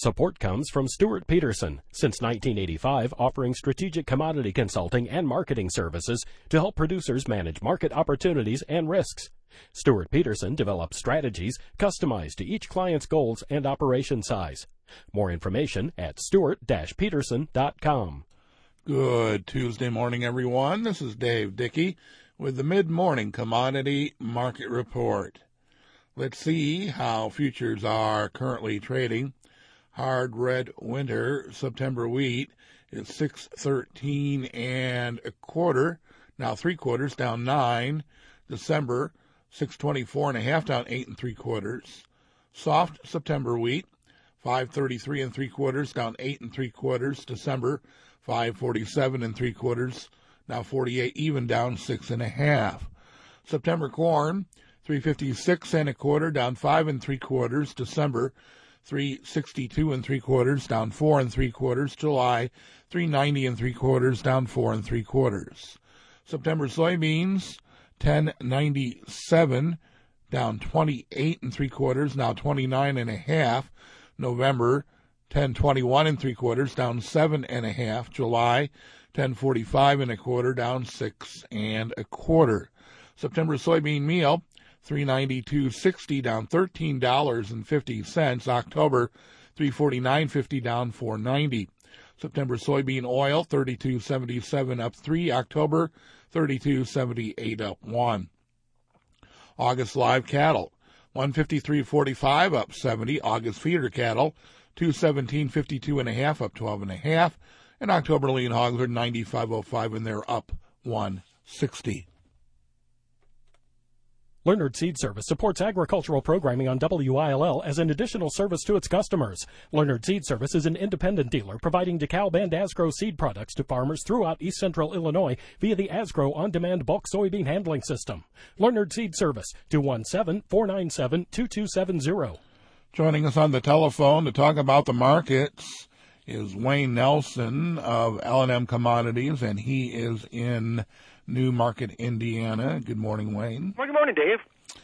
Support comes from Stuart Peterson, since 1985 offering strategic commodity consulting and marketing services to help producers manage market opportunities and risks. Stuart Peterson develops strategies customized to each client's goals and operation size. More information at stuart-peterson.com. Good Tuesday morning, everyone. This is Dave Dickey with the Mid-Morning Commodity Market Report. Let's see how futures are currently trading. Hard red winter September wheat is 6.13 and a quarter, now 3/4, down 9. December 6.24 and a half, down 8 3/4. Soft September wheat 5.33 3/4, down 8 3/4. December 5.47 3/4, now 48 even, down 6 1/2. September corn 3.56 and a quarter, down 5 3/4. December 3.62 3/4, down 4 3/4. July 3.90 3/4, down 4 3/4. September soybeans 10.97, down 28 3/4, now 29 1/2. November 10.21 3/4, down 7 1/2. July 10.45 1/4, down 6 1/4. September soybean meal 392.60, down $13.50. October 349.50, down $4.90. September soybean oil 32.77, up 3. October 32.78, up 1. August live cattle 153.45, up 70. August feeder cattle 217.52 1/2, up 12 1/2. And October lean hogs are 95.05, and they're up 160. Leonard Seed Service supports agricultural programming on WILL as an additional service to its customers. Leonard Seed Service is an independent dealer providing DeKalb and Asgrow seed products to farmers throughout East Central Illinois via the Asgrow on-demand bulk soybean handling system. Leonard Seed Service, 217-497-2270. Joining us on the telephone to talk about the markets is Wayne Nelson of L&M Commodities, and he is in New Market, Indiana. Good morning, Wayne. Well, good morning, Dave.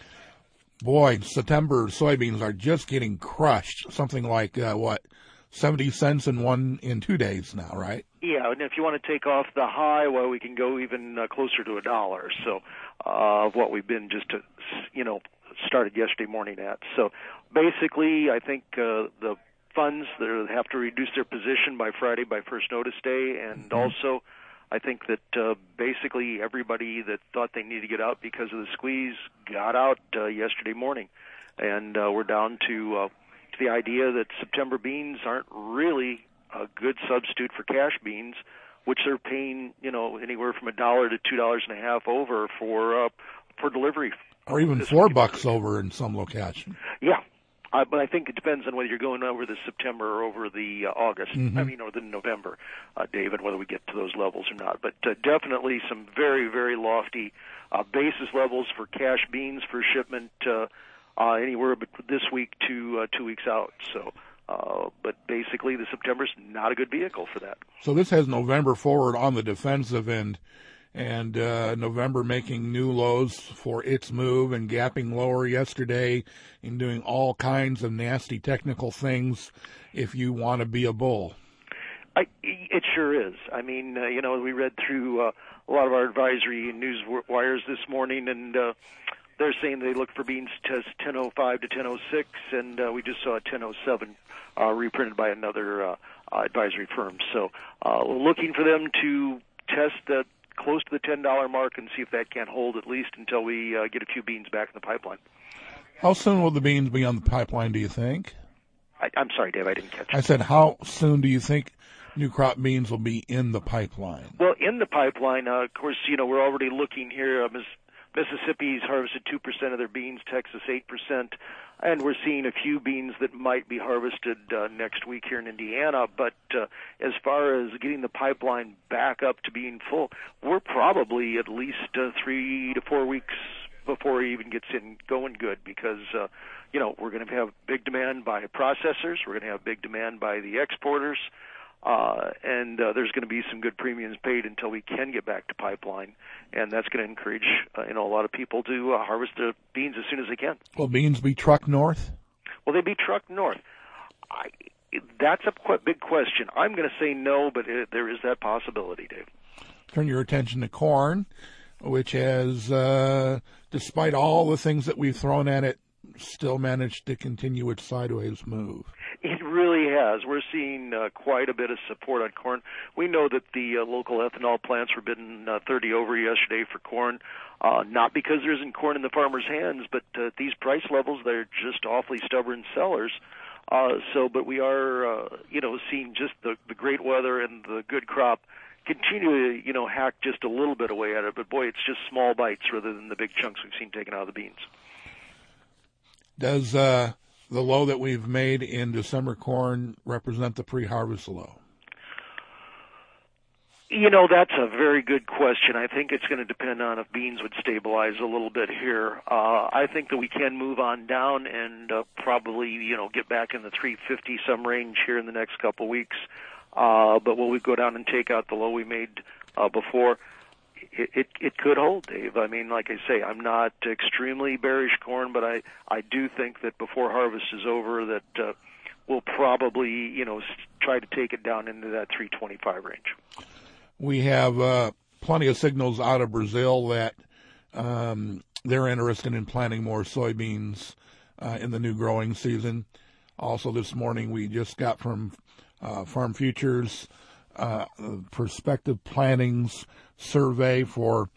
Boy, September soybeans are just getting crushed. Something like, 70 cents in 2 days now, right? Yeah, and if you want to take off the high, well, we can go even closer to $1. So, of what we've been just, started yesterday morning at. So, basically, I think the funds that have to reduce their position by Friday, by first notice day, and also I think that basically everybody that thought they needed to get out because of the squeeze got out yesterday morning. And we're down to the idea that September beans aren't really a good substitute for cash beans, which they're paying, anywhere from $1 to $2.50 over for delivery. Or even $4 over in some location. Yeah. But I think it depends on whether you're going over the September or over the August, or the November, David, whether we get to those levels or not. But definitely some very, very lofty basis levels for cash beans for shipment anywhere but this week to 2 weeks out. So, but basically the September's not a good vehicle for that. So this has November forward on the defensive end, and November making new lows for its move and gapping lower yesterday and doing all kinds of nasty technical things if you want to be a bull. It sure is. I mean, we read through a lot of our advisory news wires this morning, and they're saying they look for beans to test 10.05 to 10.06, and we just saw a 10.07 reprinted by another advisory firm. So we're looking for them to test that close to the $10 mark and see if that can't hold at least until we get a few beans back in the pipeline. How soon will the beans be on the pipeline, do you think? I'm sorry, Dave, I didn't catch it. I said, how soon do you think new crop beans will be in the pipeline? Well, in the pipeline, of course, we're already looking here. Mississippi's harvested 2% of their beans, Texas 8%, and we're seeing a few beans that might be harvested next week here in Indiana. But as far as getting the pipeline back up to being full, we're probably at least 3 to 4 weeks before it even gets in going good because, we're going to have big demand by processors. We're going to have big demand by the exporters. And there's going to be some good premiums paid until we can get back to pipeline, and that's going to encourage a lot of people to harvest the beans as soon as they can. Will beans be trucked north? Will they be trucked north? That's a big question. I'm going to say no, but there is that possibility, Dave. Turn your attention to corn, which has, despite all the things that we've thrown at it, still managed to continue its sideways move. It really has. We're seeing quite a bit of support on corn. We know that the local ethanol plants were bidding 30 over yesterday for corn, not because there isn't corn in the farmers' hands, but at these price levels, they're just awfully stubborn sellers. But we are, seeing just the great weather and the good crop continue to, hack just a little bit away at it. But boy, it's just small bites rather than the big chunks we've seen taken out of the beans. Does the low that we've made in December corn represent the pre-harvest low? That's a very good question. I think it's going to depend on if beans would stabilize a little bit here. I think that we can move on down and probably, get back in the 350 some range here in the next couple of weeks. But will we go down and take out the low we made before? It could hold, Dave. I mean, like I say, I'm not extremely bearish corn, but I do think that before harvest is over that we'll probably, try to take it down into that 325 range. We have plenty of signals out of Brazil that they're interested in planting more soybeans in the new growing season. Also this morning we just got from Farm Futures prospective plantings survey for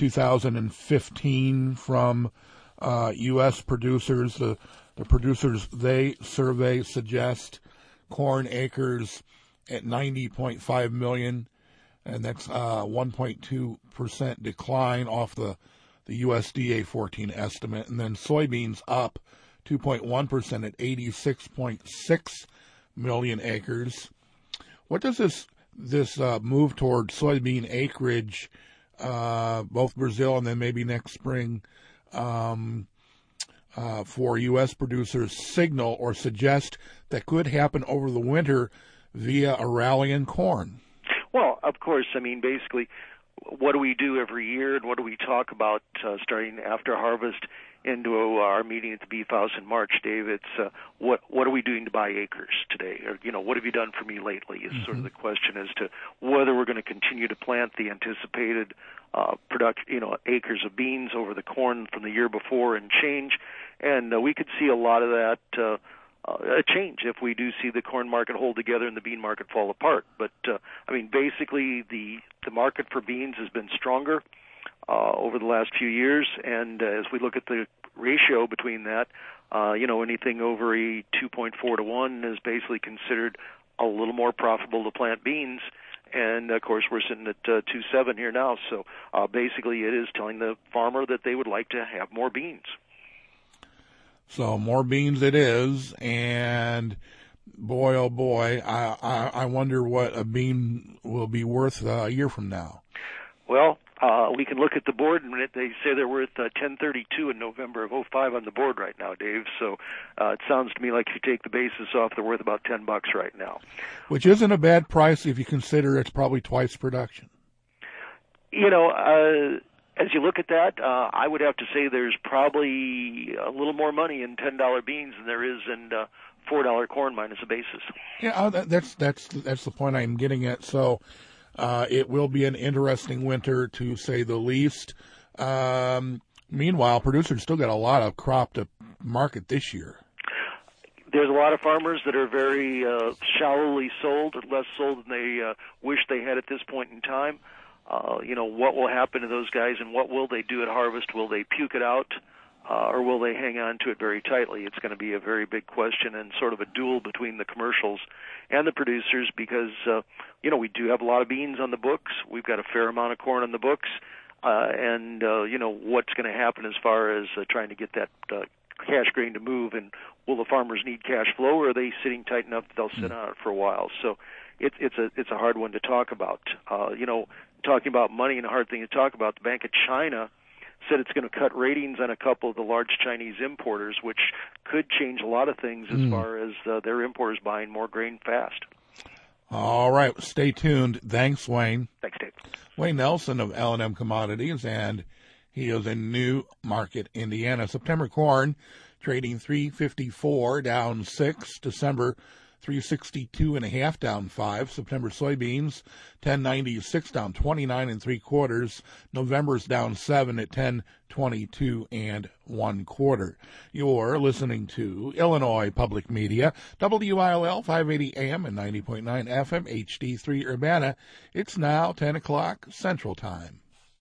2015 from U.S. producers. The producers they survey suggest corn acres at 90.5 million, and that's 1.2% decline off the USDA 14 estimate. And then soybeans up 2.1% at 86.6 million acres. What does this move toward soybean acreage, both Brazil and then maybe next spring, for U.S. producers signal or suggest that could happen over the winter via a rally in corn? Well, of course, I mean, basically, what do we do every year and what do we talk about starting after harvest into our meeting at the Beef House in March, Dave? It's what are we doing to buy acres today? Or, what have you done for me lately is sort of the question as to whether we're going to continue to plant the anticipated acres of beans over the corn from the year before and change. And we could see a lot of that a change if we do see the corn market hold together and the bean market fall apart. But, basically the market for beans has been stronger over the last few years, and as we look at the ratio between that, anything over a 2.4 to 1 is basically considered a little more profitable to plant beans. And, of course, we're sitting at 2.7 here now. So basically it is telling the farmer that they would like to have more beans. So more beans it is, and boy, oh boy, I wonder what a bean will be worth a year from now. Well, we can look at the board, and they say they're worth $10.32 in November of 2005 on the board right now, Dave. So it sounds to me like if you take the basis off, they're worth about $10 right now. Which isn't a bad price if you consider it's probably twice production. As you look at that, I would have to say there's probably a little more money in $10 beans than there is in $4 corn minus a basis. Yeah, that's the point I'm getting at. So it will be an interesting winter, to say the least. Meanwhile, producers still got a lot of crop to market this year. There's a lot of farmers that are very shallowly sold, or less sold than they wish they had at this point in time. What will happen to those guys, and what will they do at harvest? Will they puke it out, or will they hang on to it very tightly? It's going to be a very big question and sort of a duel between the commercials and the producers because, we do have a lot of beans on the books. We've got a fair amount of corn on the books, and what's going to happen as far as trying to get that cash grain to move, and will the farmers need cash flow, or are they sitting tight enough that they'll sit on it for a while? So it's a hard one to talk about. Talking about money and a hard thing to talk about, the Bank of China said it's going to cut ratings on a couple of the large Chinese importers, which could change a lot of things as far as their importers buying more grain fast. All right, stay tuned. Thanks, Wayne. Thanks, Dave. Wayne Nelson of L&M Commodities, and he is in New Market, Indiana. September corn trading $3.54, down 6. December 362.5 down 5. September soybeans 10.96 down 29 3/4. November's down 7 at 10.22 1/4. You're listening to Illinois Public Media, WILL 580 AM and 90.9 FM HD3 Urbana. It's now 10 o'clock Central Time.